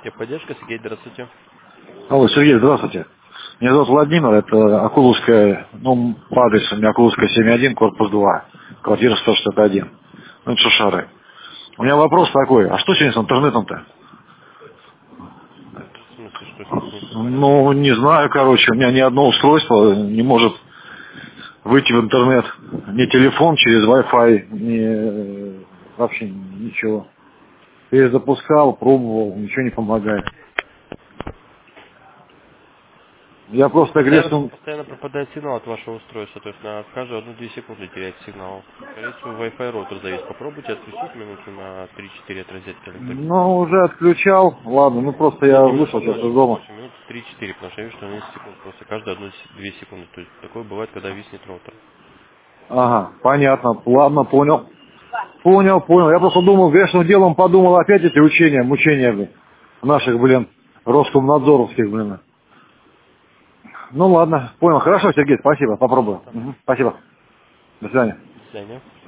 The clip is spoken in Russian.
Техподдержка, Сергей, здравствуйте. Алло, Сергей, здравствуйте. Меня зовут Владимир, это Акуловская, ну, по адресу у меня Акуловская 7-1, корпус 2, квартира 161. Ну, это Шушары. У меня вопрос такой, а что сегодня с интернетом-то? В смысле, что с ним такое? Ну, не знаю, короче, у меня ни одно устройство не может выйти в интернет. Ни телефон через Wi-Fi, ни вообще ничего. Перезапускал, пробовал, ничего не помогает. Я просто грешен. Постоянно пропадает сигнал от вашего устройства, то есть на каждую 1-2 секунды теряет сигнал. Скорее всего, Wi-Fi роутер завис. Попробуйте отключить минуты на 3-4 от розетки, или так. Ну, уже отключал. Ладно, ну просто Ну, я не вышел очень, не сейчас из очень, дома. очень. Минут 3-4, потому что я вижу, что 11 секунд. Просто каждые 1-2 секунды. То есть такое бывает, когда виснет роутер. Ага, понятно. Ладно, понял. Понял. Я просто думал, грешным делом подумал опять эти учения, мучения, блин, наших, блин, Роскомнадзоровских, блин. Ну ладно, понял. Хорошо, Сергей, спасибо, попробую. Пожалуйста. Мгм, спасибо. До свидания. До свидания.